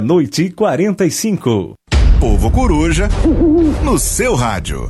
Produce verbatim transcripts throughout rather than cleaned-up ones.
Noite quarenta e cinco. Povo Coruja, no seu rádio.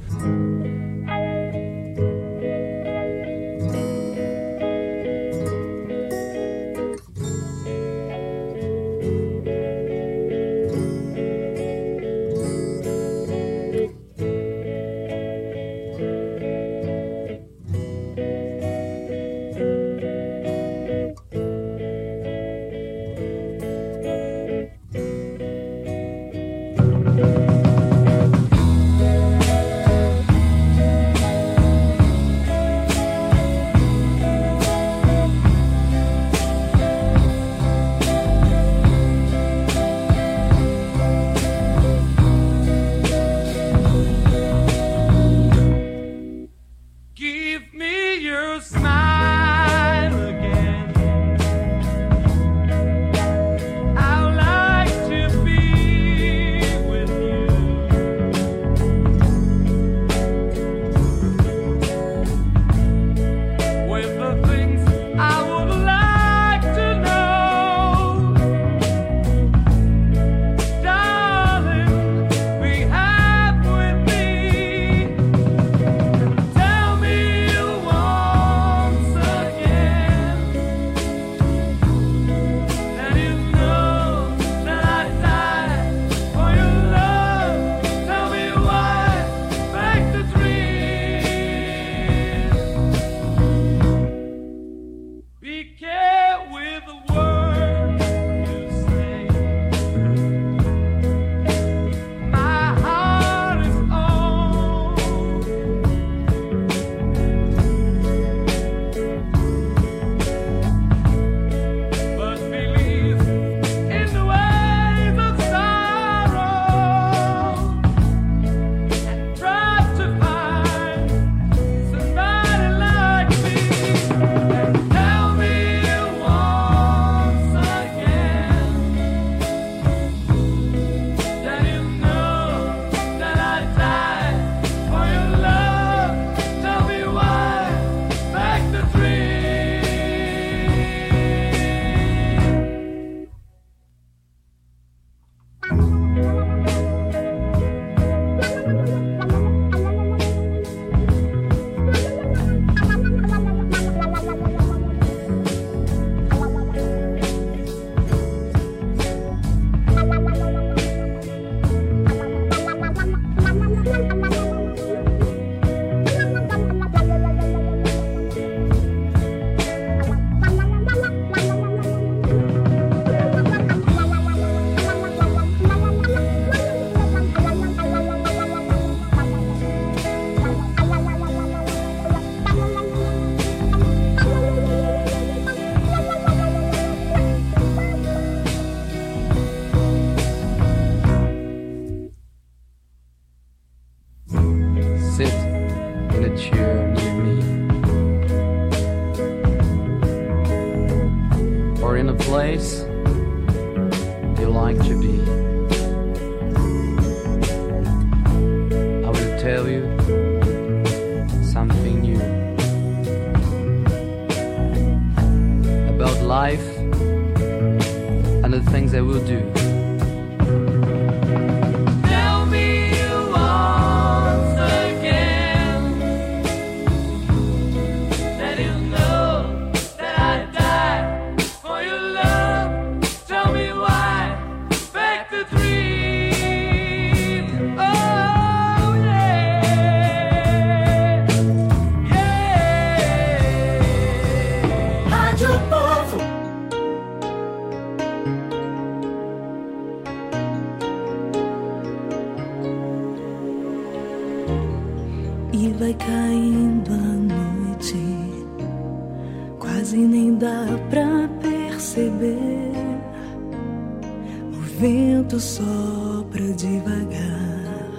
Sopra devagar,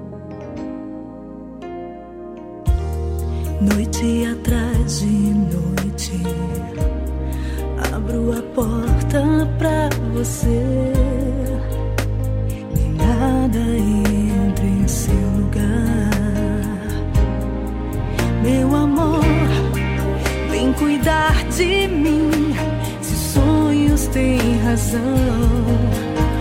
noite atrás de noite, abro a porta pra você e nada entra em seu lugar. Meu amor, vem cuidar de mim, se sonhos têm razão.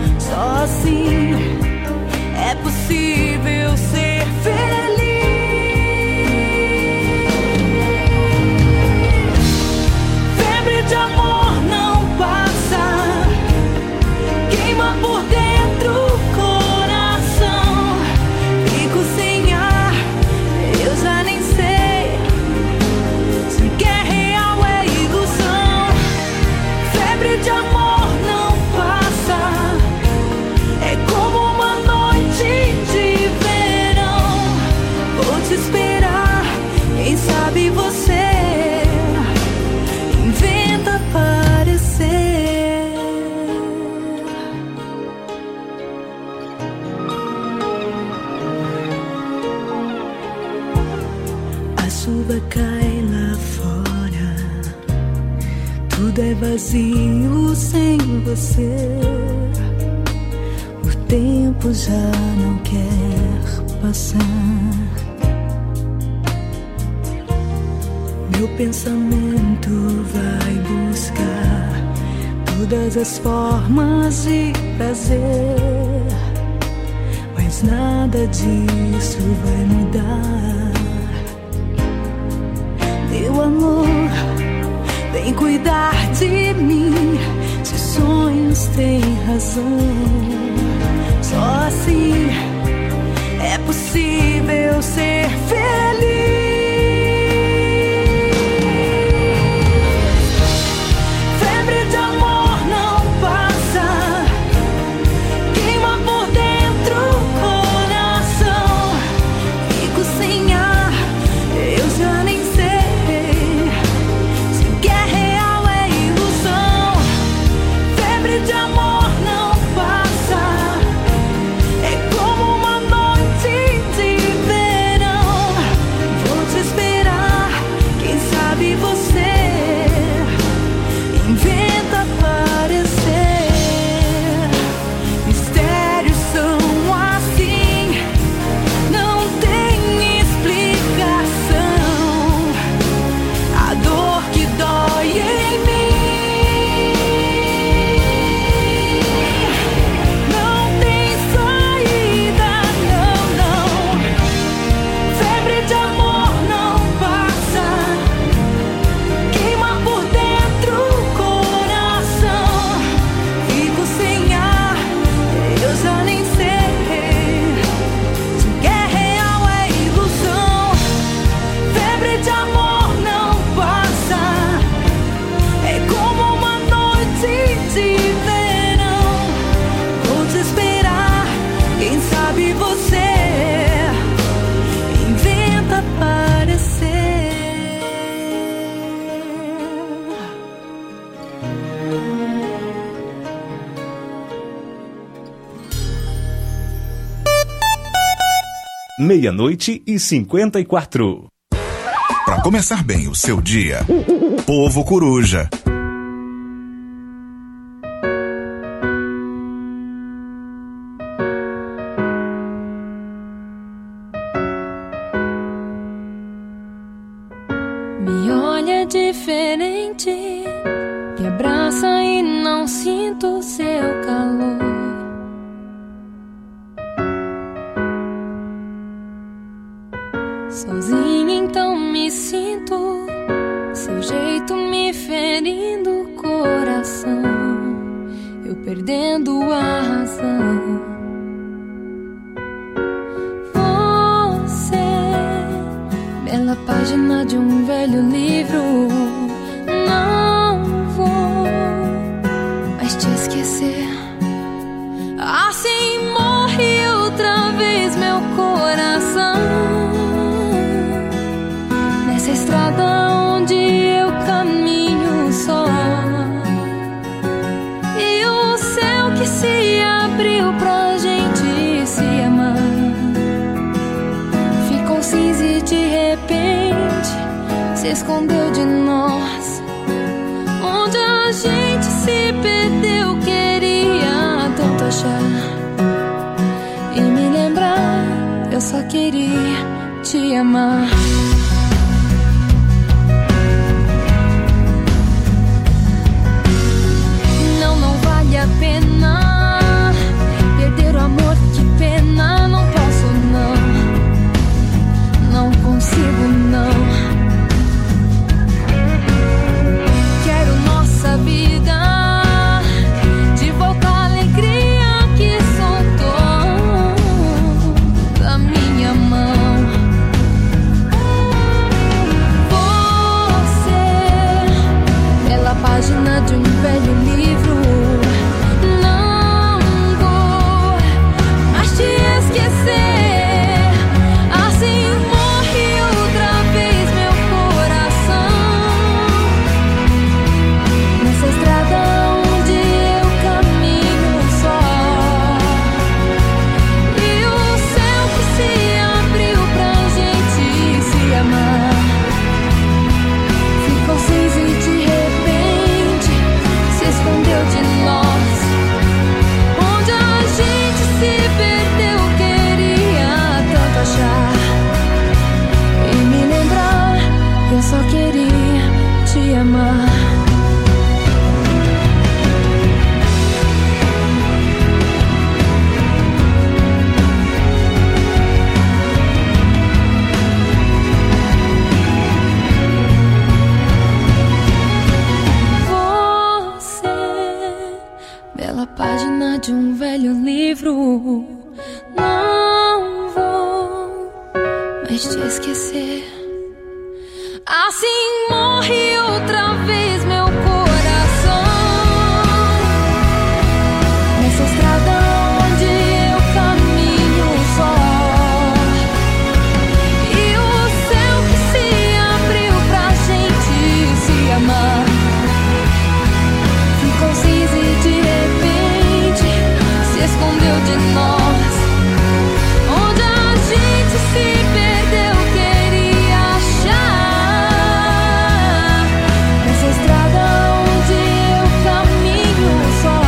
queima por dentro o coração. Fico sem ar, eu já nem sei se que é real é ilusão. Febre de amor não passa, é como uma noite de verão. Vou te esperar, quem sabe você inventa parecer. A chuva cai lá fora, tudo é vazio sem você. O tempo já não quer passar. Meu pensamento vai buscar todas as formas de prazer, mas nada disso vai mudar. Meu amor, vem cuidar de mim, se sonhos têm razão. Só assim é possível ser feliz. Meia-noite e cinquenta e quatro. Para começar bem o seu dia, Povo Coruja. Me olha diferente, me abraça e não sinto seu calor. Sozinha então me sinto, seu jeito me ferindo o coração, eu perdendo a razão. Você, bela página de um velho livro, não vou mais te esquecer. Assim morre outra vez meu coração, nessa estrada onde eu caminho só. E o céu que se abriu pra gente se amar ficou cinza e de repente se escondeu de nós. Onde a gente se perdeu, queria tanto achar e me lembrar, eu só queria te amar. Não, não vale a pena perder o amor, que pena. Não posso não, não consigo não. Quero nossa vida de volta à alegria de um velho livro. Não vou mais te esquecer. Assim morre outra vez meu coração, nessa estrada onde eu caminho só. E o céu que se abriu pra gente se amar ficou cinza e de repente se escondeu de nós. Onde a gente se perdeu, queria achar nessa estrada onde eu caminho só.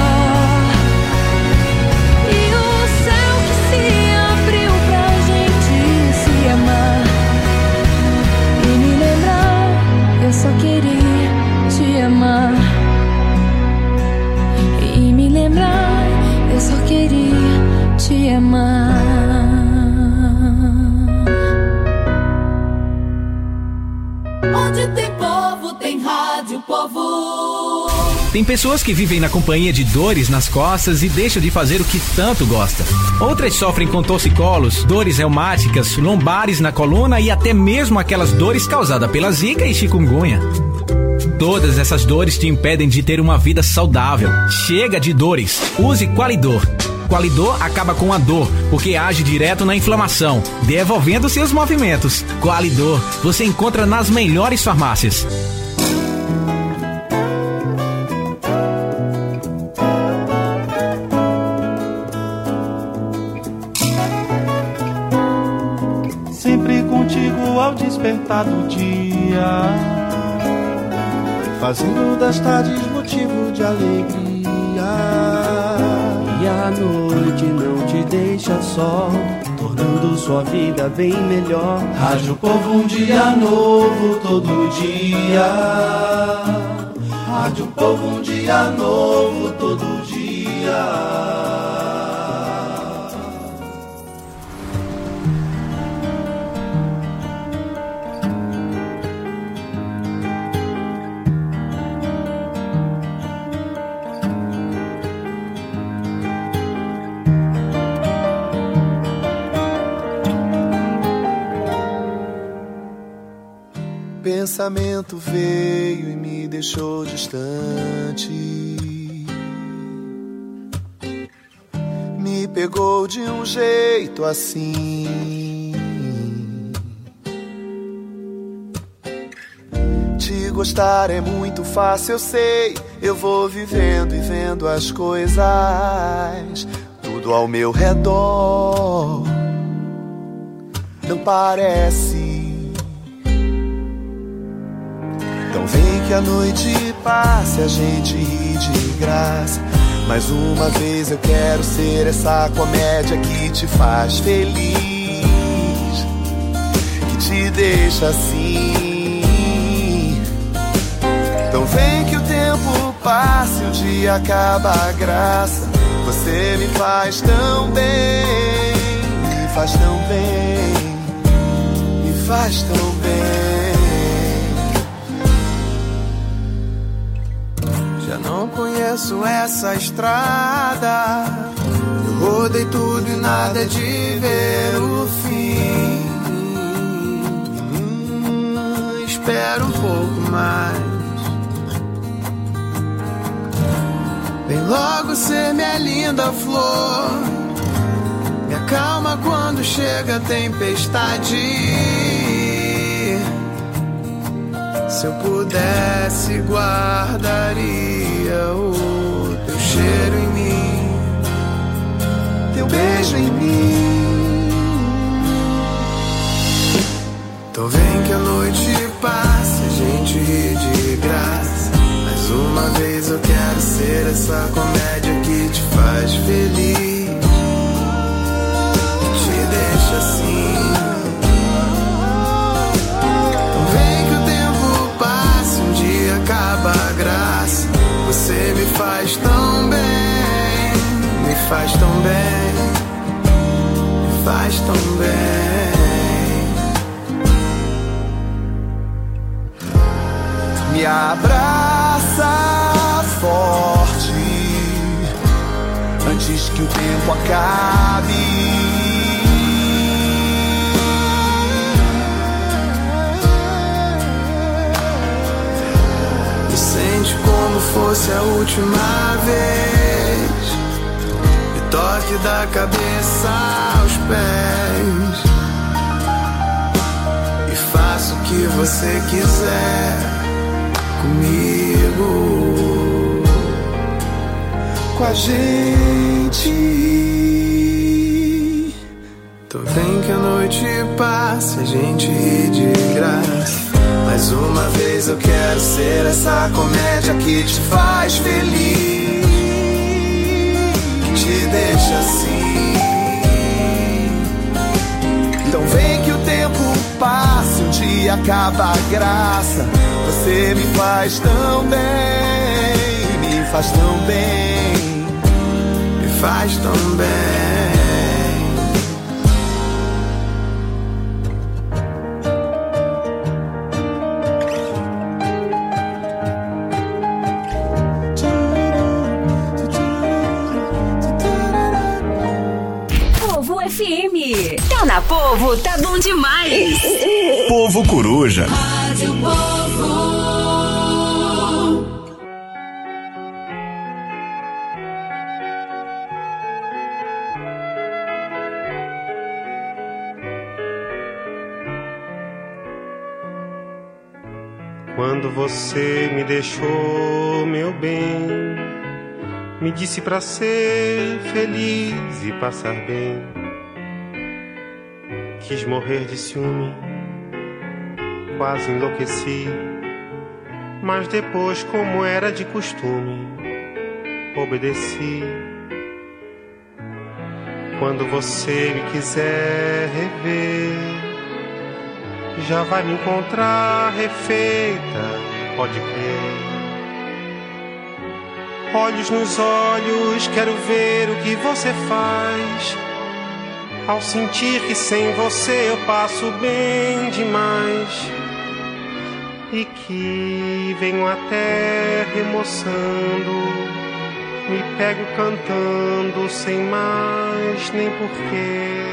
E o céu que se abriu pra gente se amar e me lembrar, eu só queria te amar. E me lembrar, eu só queria te amar. Onde tem povo, tem rádio, povo. Tem pessoas que vivem na companhia de dores nas costas e deixam de fazer o que tanto gosta. Outras sofrem com torcicolos, dores reumáticas, lombares na coluna e até mesmo aquelas dores causadas pela zika e chikungunya. Todas essas dores te impedem de ter uma vida saudável. Chega de dores. Use Qualidor. Qualidor acaba com a dor, porque age direto na inflamação, devolvendo seus movimentos. Qualidor, você encontra nas melhores farmácias. Sempre contigo ao despertar do dia, fazendo das tardes motivo de alegria. E a noite não te deixa só, tornando sua vida bem melhor. Rádio Povo, um dia novo todo dia. Rádio Povo, um dia novo todo dia. Pensamento veio e me deixou distante, me pegou de um jeito assim. Te gostar é muito fácil, eu sei. Eu vou vivendo e vendo as coisas, tudo ao meu redor não parece. Então vem que a noite passe, a gente ri de graça. Mais uma vez eu quero ser essa comédia que te faz feliz, que te deixa assim. Então vem que o tempo passe, o dia acaba a graça. Você me faz tão bem, me faz tão bem, me faz tão bem. Não conheço essa estrada, eu rodei tudo e nada de ver o fim. hum, Espero um pouco mais. Vem logo ser minha linda flor, me acalma quando chega a tempestade. Se eu pudesse, guardaria o teu cheiro em mim, teu beijo em mim. Então vem que a noite passe, a gente ri de graça. Mais uma vez eu quero ser essa comédia que te faz feliz, que te deixa assim. Acaba a graça, você me faz tão bem, me faz tão bem, me faz tão bem. Me abraça forte, antes que o tempo acabe. Sente como fosse a última vez, e toque da cabeça aos pés, e faça o que você quiser comigo, com a gente. Então vem que a noite passe, a gente ri de graça. Mais uma vez eu quero ser essa comédia que te faz feliz, que te deixa assim. Então vem que o tempo passe, um dia acaba a graça. Você me faz tão bem, me faz tão bem, me faz tão bem. F M. Tá na Povo, tá bom demais. Povo Coruja. Rádio Povo. Quando você me deixou, meu bem, me disse pra ser feliz e passar bem. Quis morrer de ciúme, quase enlouqueci, mas depois, como era de costume, obedeci. Quando você me quiser rever, já vai me encontrar refeita, pode crer. Olhos nos olhos, quero ver o que você faz, ao sentir que sem você eu passo bem demais, e que venho até remoçando, me pego cantando sem mais nem porquê.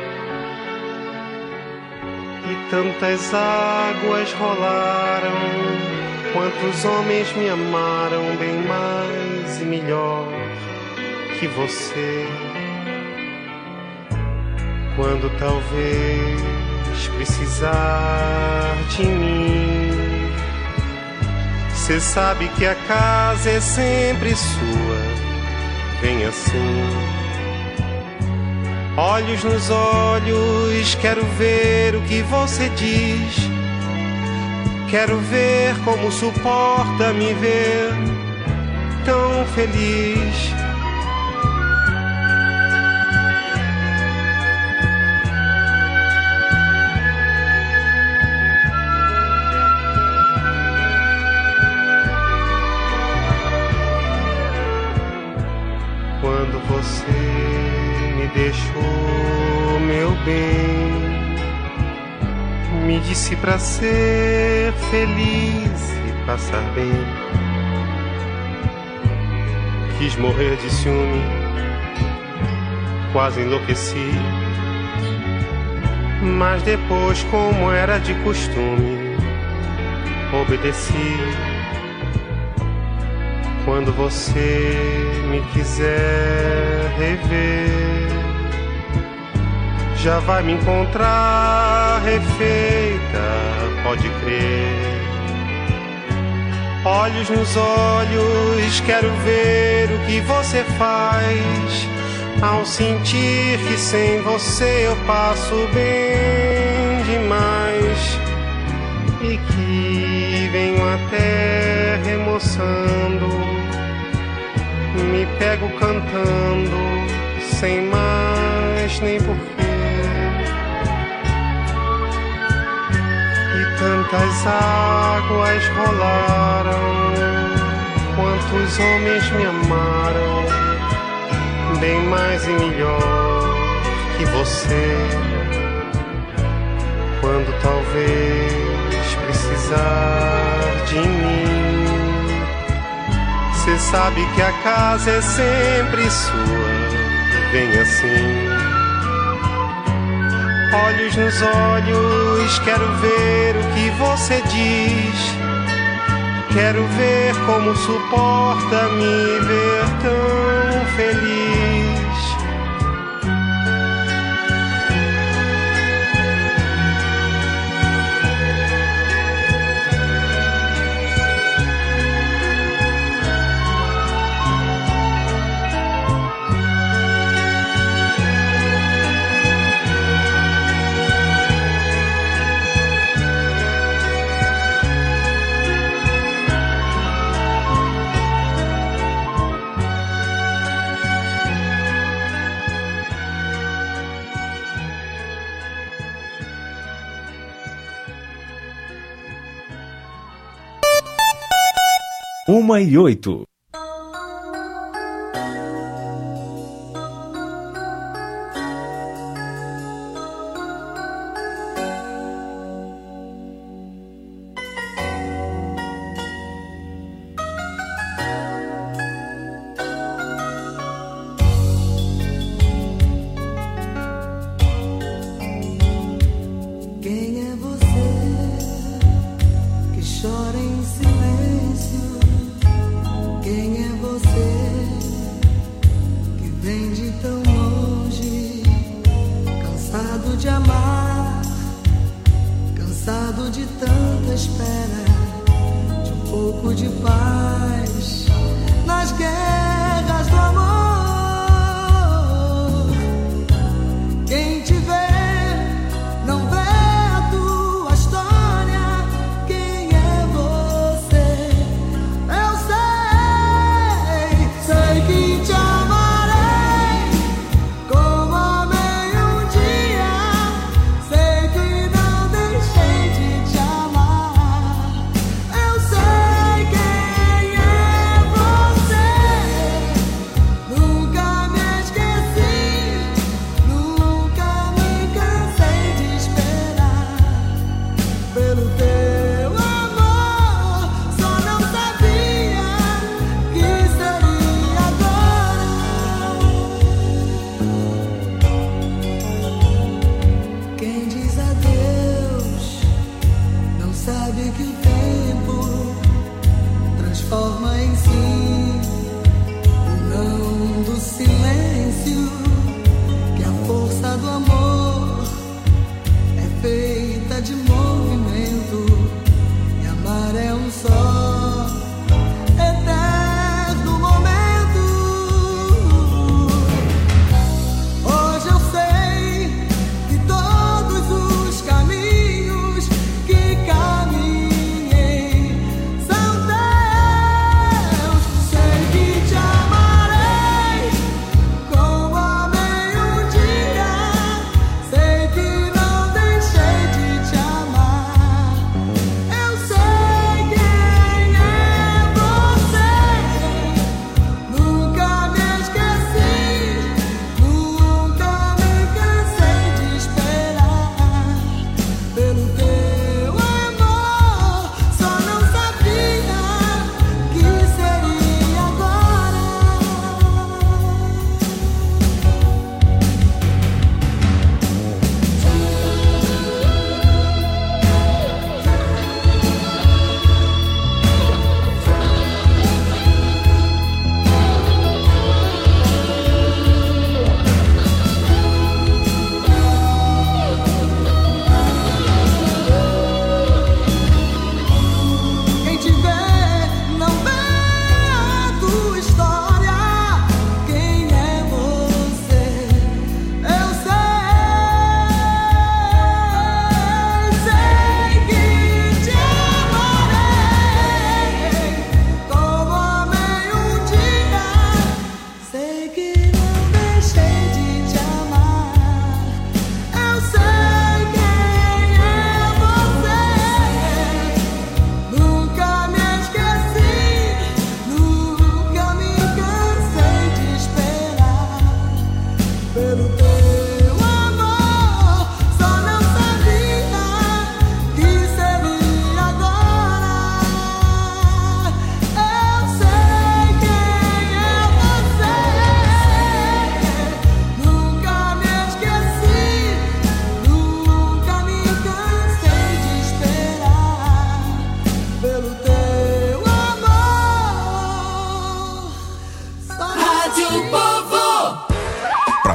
E tantas águas rolaram, quantos homens me amaram bem mais e melhor que você. Quando talvez precisar de mim, cê sabe que a casa é sempre sua, vem assim. Olhos nos olhos, quero ver o que você diz, quero ver como suporta me ver tão feliz. Quando você me deixou, meu bem, me disse pra ser feliz e passar bem. Quis morrer de ciúme, quase enlouqueci, mas depois, como era de costume, obedeci. Quando você me quiser rever, já vai me encontrar refeita, pode crer. Olhos nos olhos, quero ver o que você faz, ao sentir que sem você eu passo bem demais, e que venho até remoçando, me pego cantando sem mais nem porquê. E tantas águas rolaram, quantos homens me amaram bem mais e melhor que você. Quando talvez precisar de mim, cê sabe que a casa é sempre sua, vem assim. Olhos nos olhos, quero ver o que você diz. Quero ver como suporta me ver tão feliz. Uma e oito. Quem é você que chora em silêncio? Quem é você que vem de tão longe, cansado de amar, cansado de tanta espera, de um pouco de paz nas guerras do amor? Quem te vê não vê a tua história. Quem é você? Eu sei, sei que te amarei como amei um dia. Sei que não deixei de te amar. Eu sei quem é você.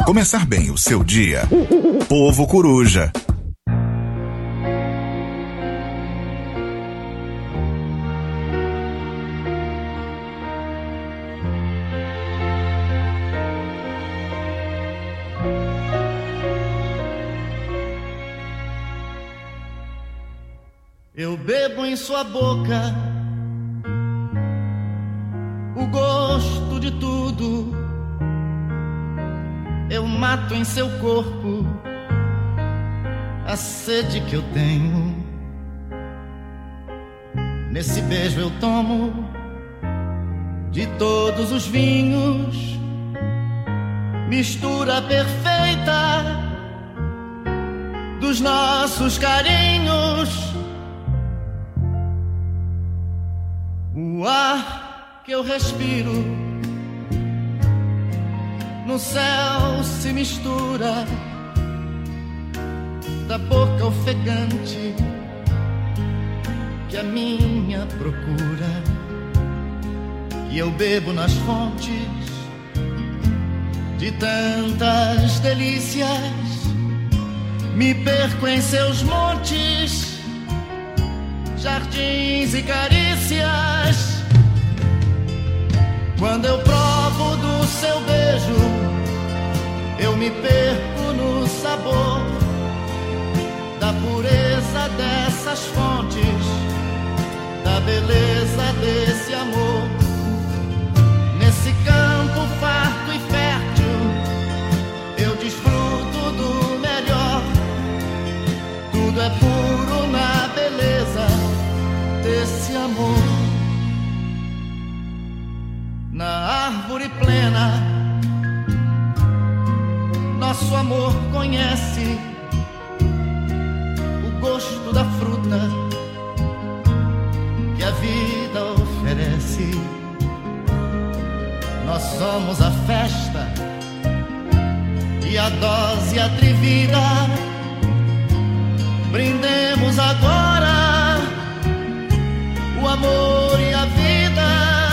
começar bem o seu dia, Povo Coruja. Eu bebo em sua boca o gosto de tudo. Eu mato em seu corpo a sede que eu tenho. Nesse beijo eu tomo de todos os vinhos, mistura perfeita dos nossos carinhos. O ar que eu respiro no céu se mistura da boca ofegante que a minha procura. E eu bebo nas fontes de tantas delícias, me perco em seus montes, jardins e carícias. Quando eu provo do seu beijo, eu me perco no sabor da pureza dessas fontes, da beleza desse amor. Nesse campo farto e fértil, eu desfruto do melhor. Tudo é puro na beleza desse amor. Na árvore plena, nosso amor conhece o gosto da fruta que a vida oferece. Nós somos a festa e a dose atrevida. Brindemos agora o amor e a vida.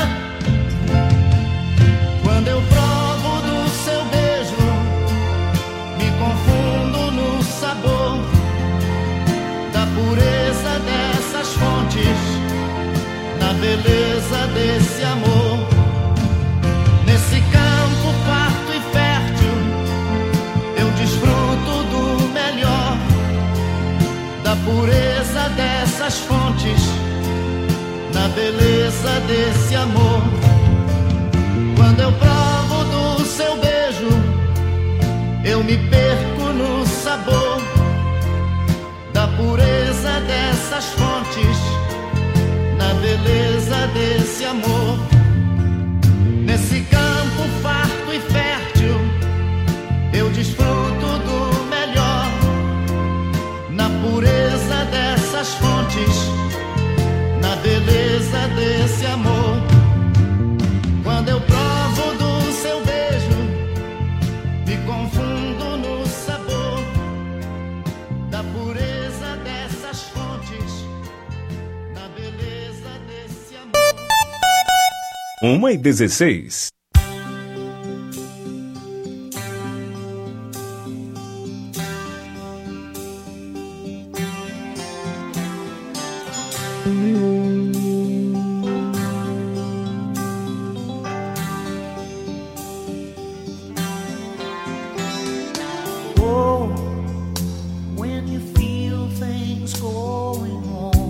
Quando eu provo do seu beijo, me confundo no sabor da pureza dessas fontes, na beleza desse amor. Nesse campo farto e fértil, eu desfruto do melhor, da pureza dessas fontes, na beleza desse amor. Quando eu provo do seu beijo, eu me perco no sabor da pureza dessas fontes, na beleza desse amor. Nesse campo farto e fértil, eu desfruto do melhor, na pureza dessas fontes, na beleza desse amor. Quando eu provo do seu beijo, me confundo no sabor da pureza dessas fontes, na beleza desse amor. Uma e dezesseis.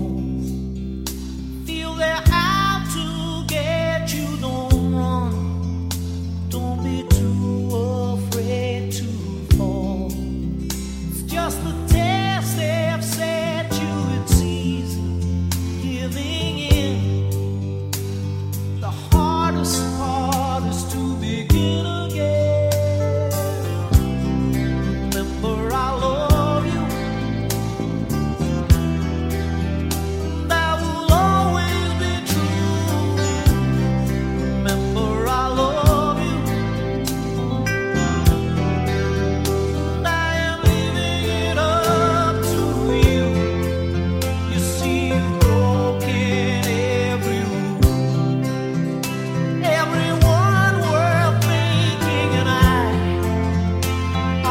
Feel they're out to get you, don't run.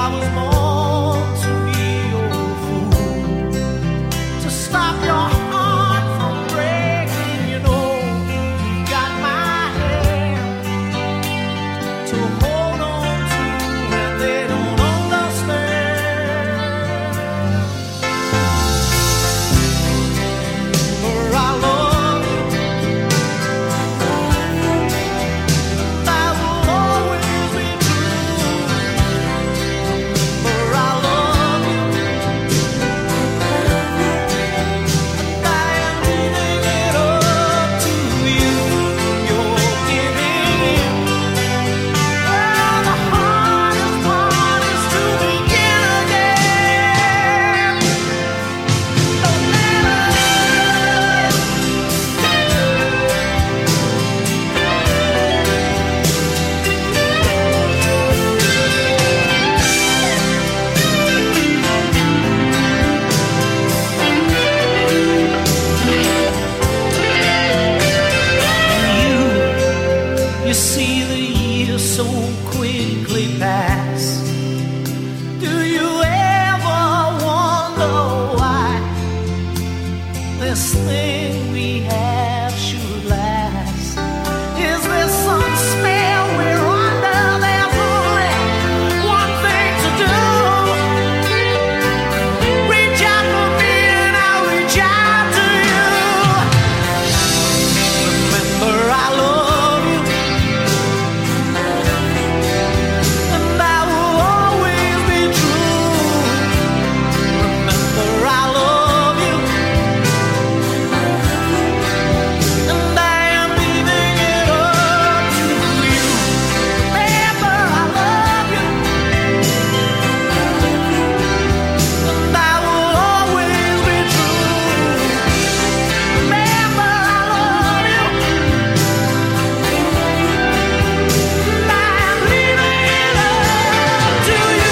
I was born to be your fool, to stop your heart from breaking. You know, you got my hand to hold on to when they don't understand. For I love you, I will always be true. For I love you, I am giving it up to you. You're giving in. Well, the hardest part is to begin again. No matter. You, you see the years so quickly pass. Do you ever wonder why this thing we have should last? Is there some spell we're under? There's only one thing to do. Reach out for me and I'll reach out to you. Remember, I love you, and I will always be true. Remember, I love you, and I am leaving it up to you. Remember, I love you, and I will always be true. Remember, I love you, and I am leaving it up to you.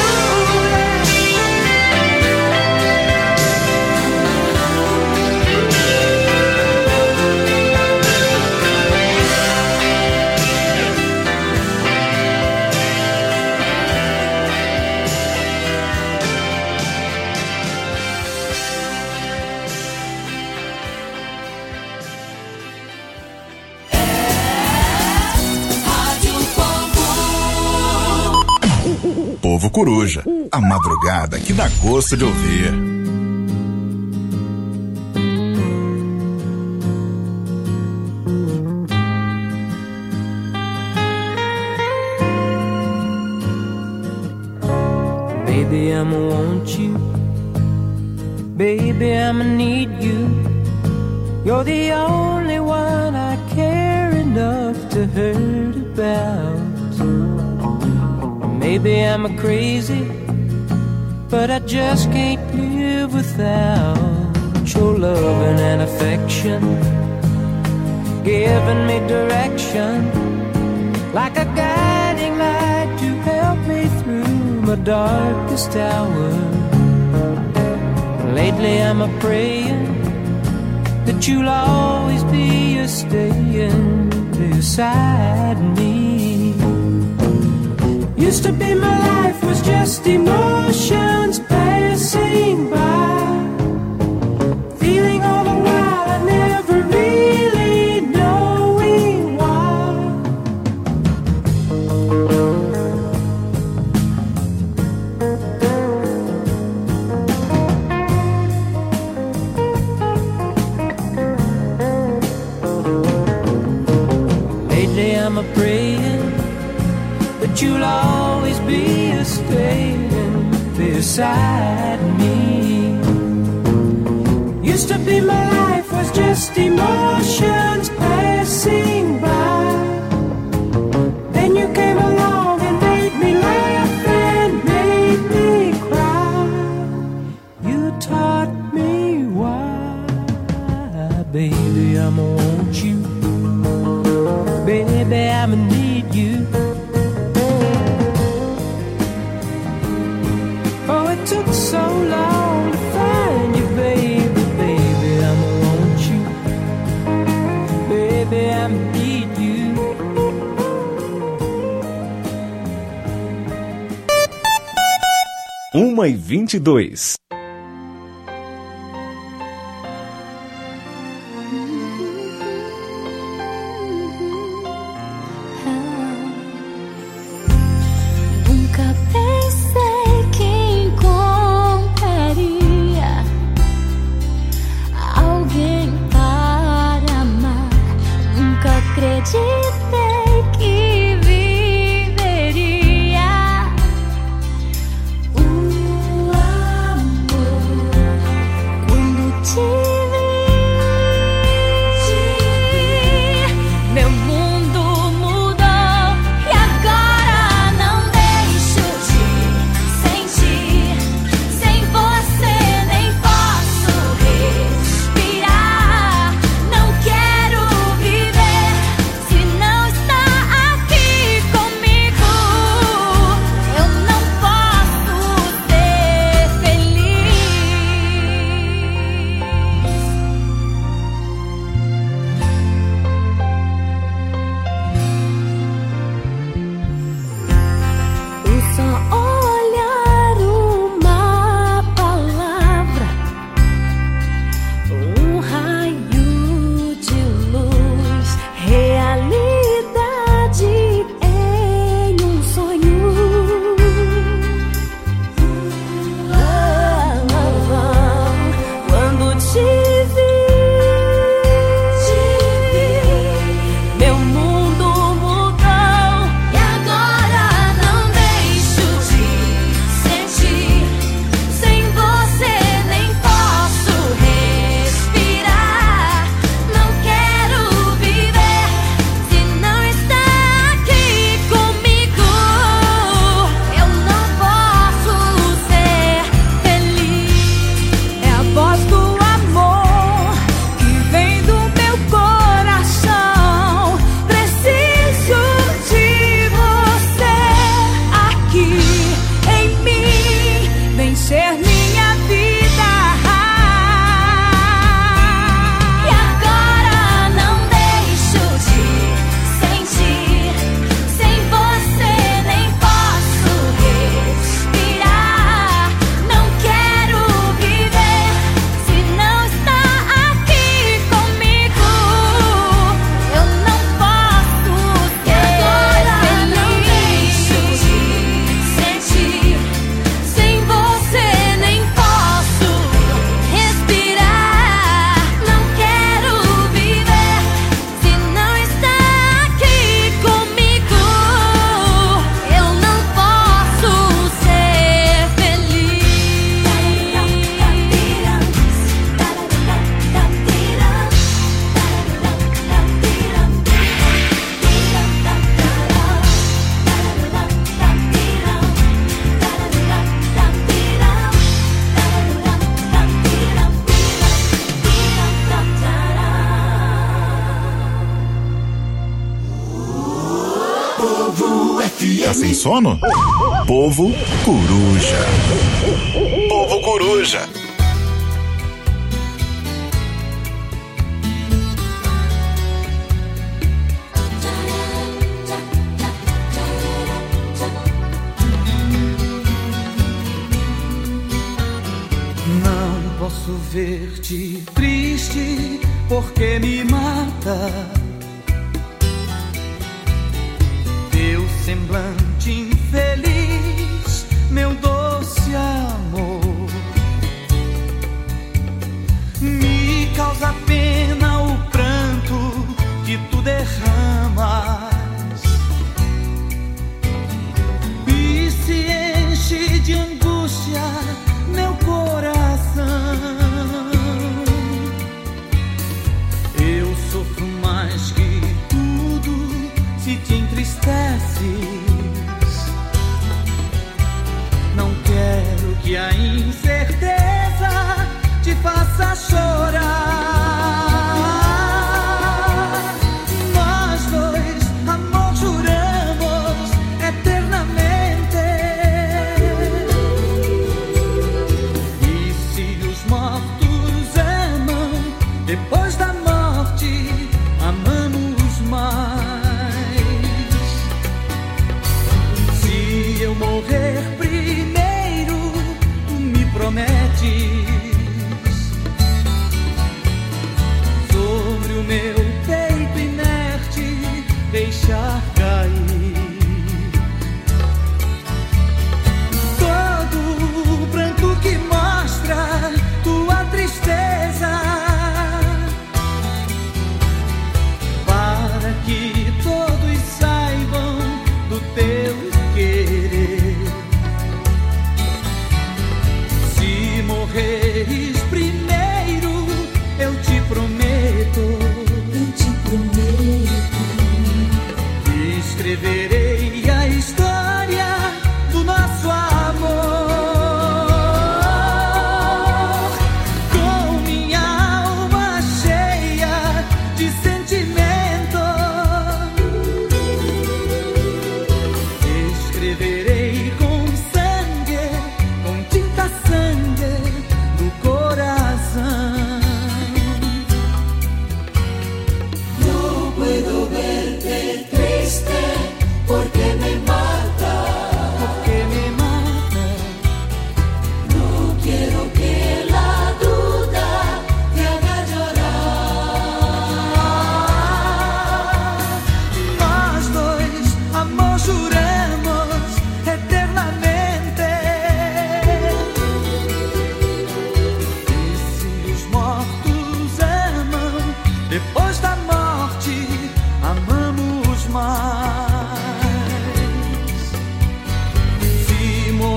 Povo Coruja, a madrugada que dá gosto de ouvir. Baby, I'ma want you. Baby, I'ma need you. You're the only one I care enough to hurt about. Maybe I'm a crazy, but I just can't live without your loving and affection, giving me direction, like a guiding light to help me through my darkest hour. Lately I'm a praying that you'll always be a staying beside me. Used to be my life was just emotions passing by, feeling all the while I never really knowing why. Lately I'm a praying that you'll always be a staying beside me. Used to be my life was just emotions passing by. Then you came along and made me laugh and made me cry. You taught me why. Baby, I'ma want you. Baby, I'ma need you. Oh, it took so long to find you, baby, baby, I'ma want you. Baby, I'ma need you. uma e vinte e dois. Nunca pensei que encontraria alguém para amar. Nunca acreditei que viveria o amor quando te vi. Meu mundo mudou e agora não deixo de sentir. Sem você nem posso respirar. Não quero viver se não está aqui comigo. Eu não posso ser feliz. O só olhar uma palavra, um raio de luz, realidade em um sonho. Quando te vi, meu mundo mudou e agora não deixo de sentir. Sem você nem posso respirar. Não quero viver se não está aqui comigo. Eu não posso ser feliz. É a voz do amor que vem do meu coração. Preciso de você aqui em mim. Vem ser minha vida. E agora não deixo de sentir. Sem você nem posso respirar. Não quero viver se não está aqui comigo. Eu não posso ser feliz. Sentir. Sem você nem posso respirar. Não quero viver se não está aqui comigo. Eu não posso ser Tá sem sono? Povo Coruja. Povo Coruja. Não posso ver-te triste porque me mata. Teu semblante infeliz, meu doce amor, me causa pena o pranto que tu derramas e se enche de angústia meu coração. Eu sofro mais que tudo se te entristeces. Não quero que a incerteza te faça chorar. Nós dois, amor, juramos eternamente. E se os mortos amam, depois da morte amamos mais. Se eu morrer primeiro,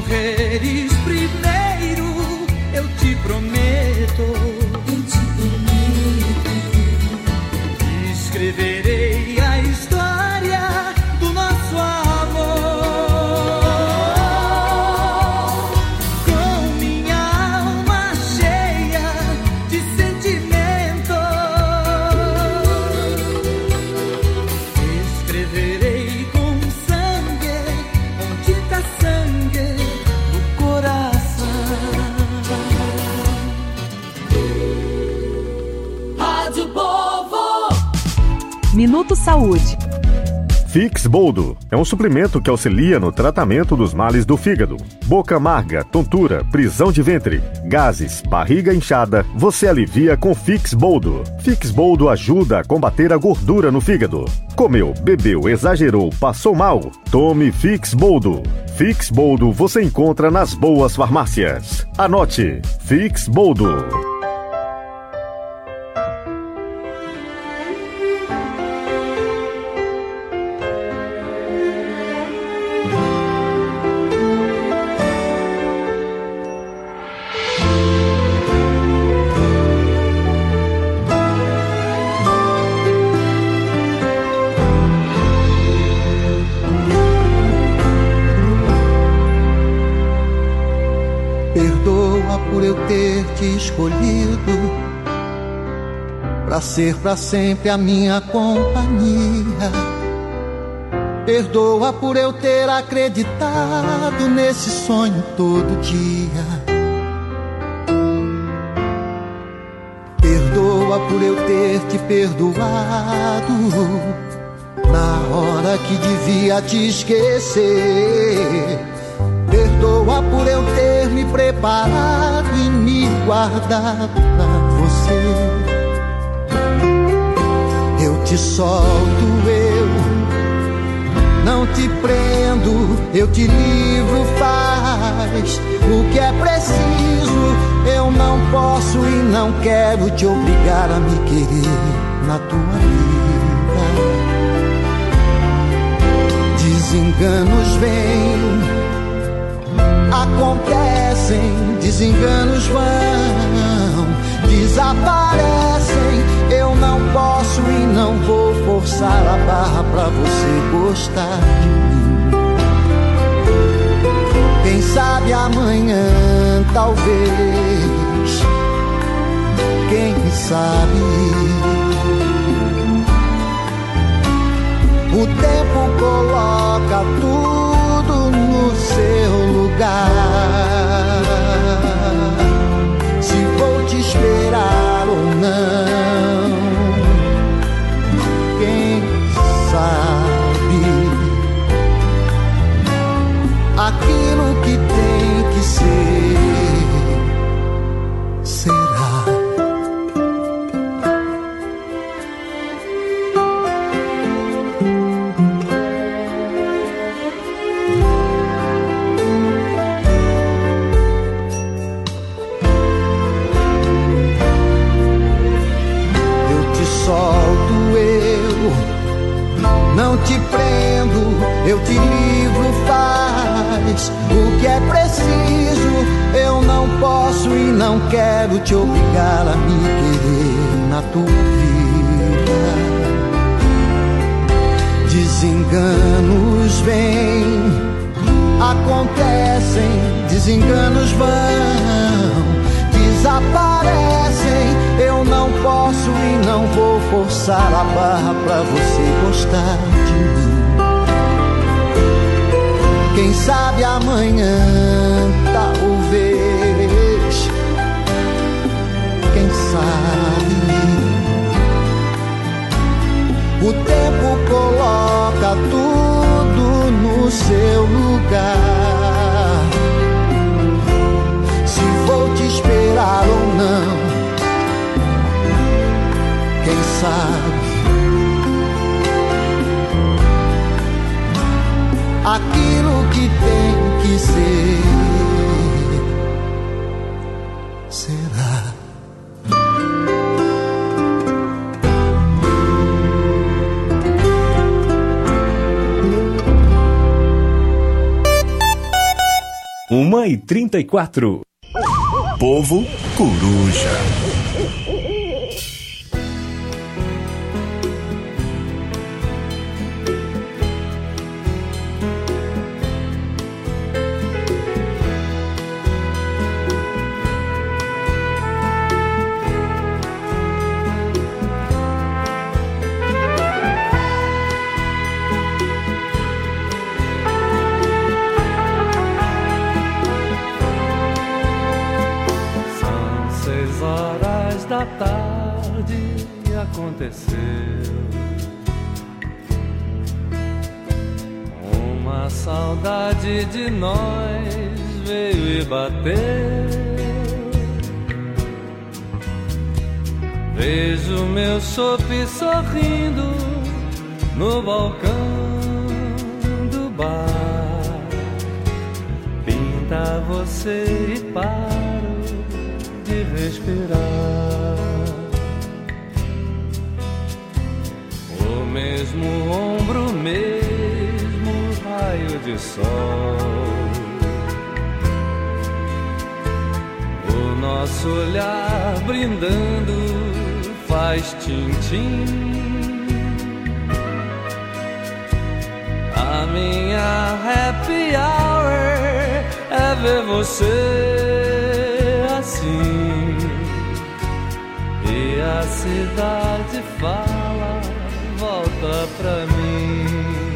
morreres primeiro, eu te prometo, eu te prometo, escreverei a história do nosso amor, com minha alma cheia de sentimento, escreverei com sangue, com tinta sangue do coração. Rádio Povo. Minuto Saúde. Fix Boldo é um suplemento que auxilia no tratamento dos males do fígado. Boca amarga, tontura, prisão de ventre, gases, barriga inchada, você alivia com Fix Boldo. Fix Boldo ajuda a combater a gordura no fígado. Comeu, bebeu, exagerou, passou mal? Tome Fix Boldo. Fix Boldo você encontra nas boas farmácias. Anote: Fix Boldo. Perdoa por eu ter te escolhido pra ser pra sempre a minha companhia. Perdoa por eu ter acreditado nesse sonho todo dia. Perdoa por eu ter te perdoado na hora que devia te esquecer. Perdoa por eu ter me preparado e me guardado pra você. Eu te solto, eu não te prendo, eu te livro, faz o que é preciso. Eu não posso e não quero te obrigar a me querer na tua vida. Desenganos vêm, acontecem, desenganos vão, desaparecem. Eu não posso e não vou forçar a barra pra você gostar de mim. Quem sabe amanhã, talvez, quem sabe. O tempo coloca tudo no seu lugar. Se vou te esperar ou não, quem sabe. Aquilo que tem que ser, será. Não te prendo, eu te livro, faz o que é preciso. Eu não posso e não quero te obrigar a me querer na tua vida. Desenganos vêm, acontecem, desenganos vão, desaparecem. Eu não posso e não vou forçar a barra pra você gostar de mim. Quem sabe amanhã, talvez, quem sabe. O tempo coloca tudo no seu lugar. Se vou te esperar ou não, quem sabe. Aquilo que tem que ser, uma e trinta e quatro. Povo Coruja. Da tarde aconteceu uma saudade de nós veio e bateu. Vejo meu chope sorrindo no balcão do bar. Pinta você e paro de respirar. O mesmo ombro, mesmo raio de sol. O nosso olhar brindando faz tim-tim. A minha happy hour é ver você assim. E a cidade fala, volta pra mim.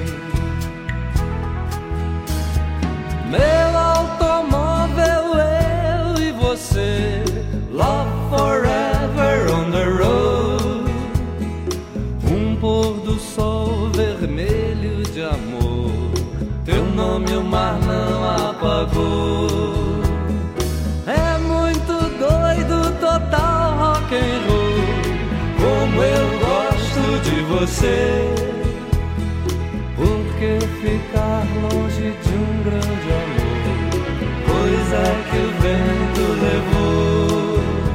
Meu automóvel, eu e você, love forever on the road. Um pôr do sol vermelho de amor, teu nome o mar não apagou. É muito doido, total rock and roll. Como eu gosto de você. Por que ficar longe de um grande amor? Coisa que o vento levou.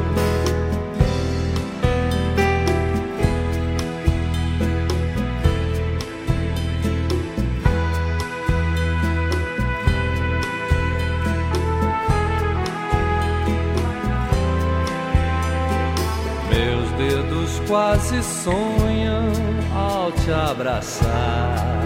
Meus dedos quase sonham ao te abraçar.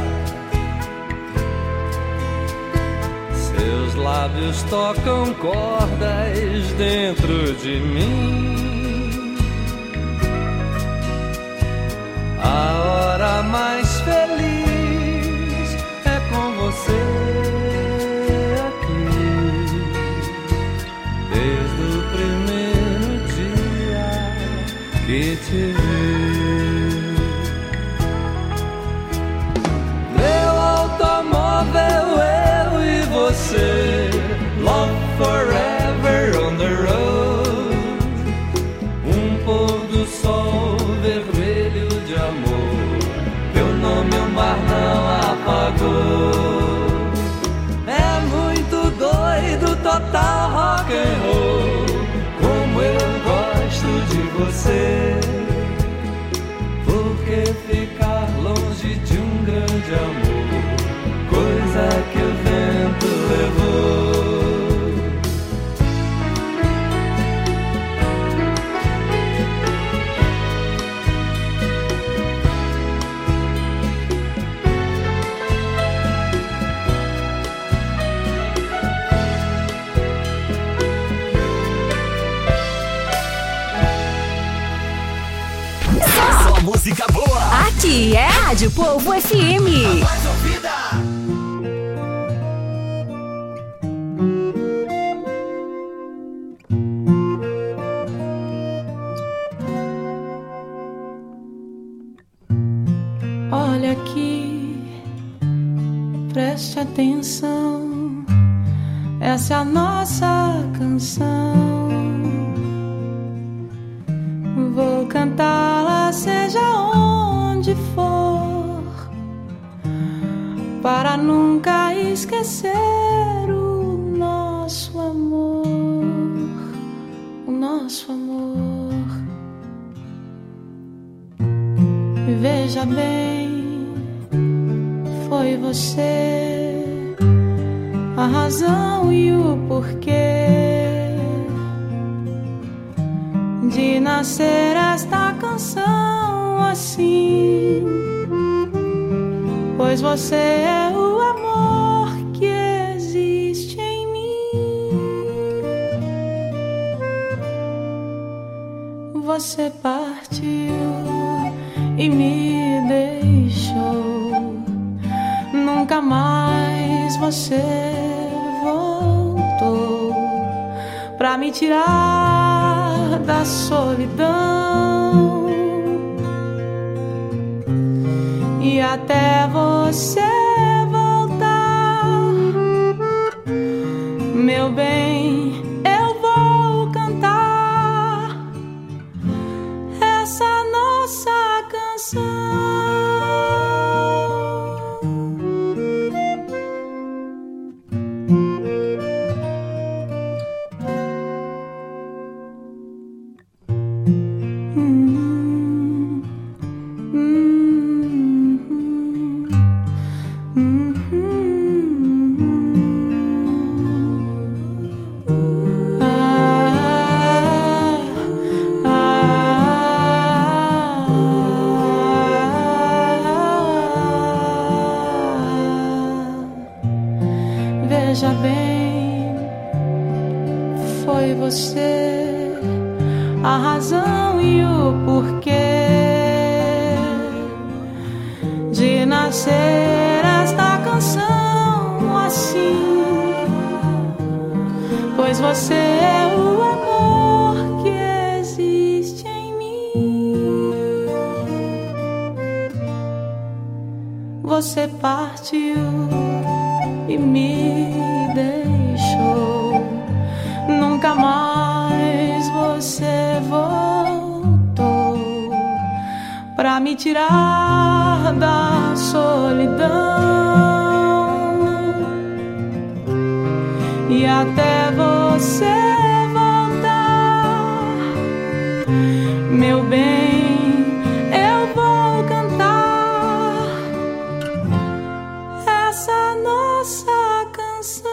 Seus lábios tocam cordas dentro de mim. A hora mais feliz é com você aqui. Desde o primeiro dia que te vi. Meu automóvel, eu e você, love forever on the road. Um pôr do sol vermelho de amor, teu nome o mar não apagou. É muito doido, total rock and roll. Como eu gosto de você. Por que ficar longe de um grande amor? Coisa que o vento levou. Só música boa. Aqui é Rádio Povo F M. A mais ouvida. Olha aqui, preste atenção. Essa é a nossa canção. Vou cantá-la seja onde for, para nunca esquecer o nosso amor, o nosso amor. Veja bem, foi você a razão e o porquê de nascer esta canção assim, pois você é o amor que existe em mim. Você partiu e me deixou, nunca mais você voltou pra me tirar da solidão. E até você voltar, meu bem, eu vou cantar essa nossa canção. Veja bem, foi você a razão e o porquê de nascer esta canção assim, pois você é o amor que existe em mim. Você partiu e me deixou, nunca mais você voltou pra me tirar da solidão. E até você voltar, meu bem, eu vou cantar essa nossa canção.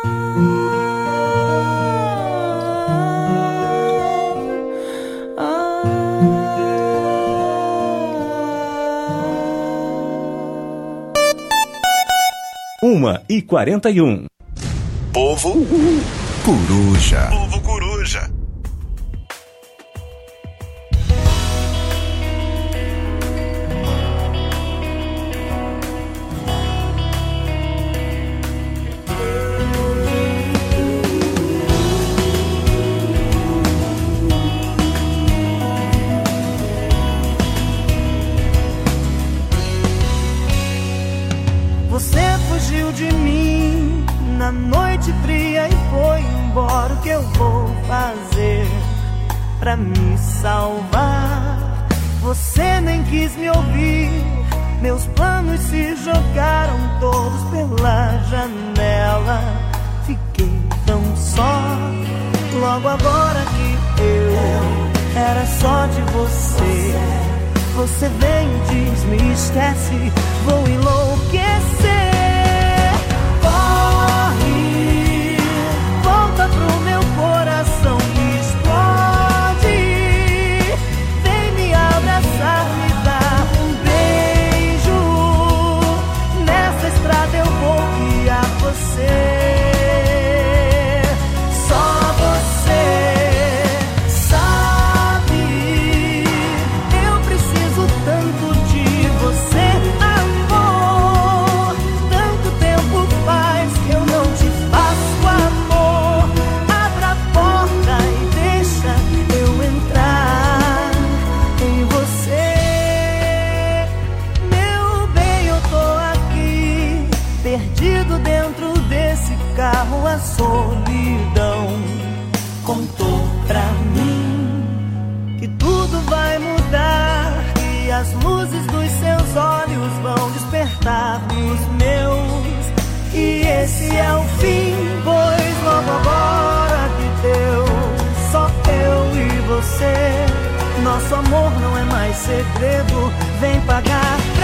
Uma e quarenta e um. Povo Coruja. Povo Coruja. Você fugiu de mim na noite fria e foi embora. O que eu vou fazer pra me salvar? Você nem quis me ouvir, meus planos se jogaram todos pela janela. Fiquei tão só, logo agora que eu era só de você. Você vem e diz, me esquece, vou enlouquecer. Corre, volta pro meu coração que explode. Vem me abraçar, me dar um beijo. Nessa estrada eu vou guiar você. Só você carro. A solidão contou pra mim que tudo vai mudar, e as luzes dos seus olhos vão despertar nos meus, e esse é o fim, pois logo agora que deu só eu e você. Nosso amor não é mais segredo, vem pagar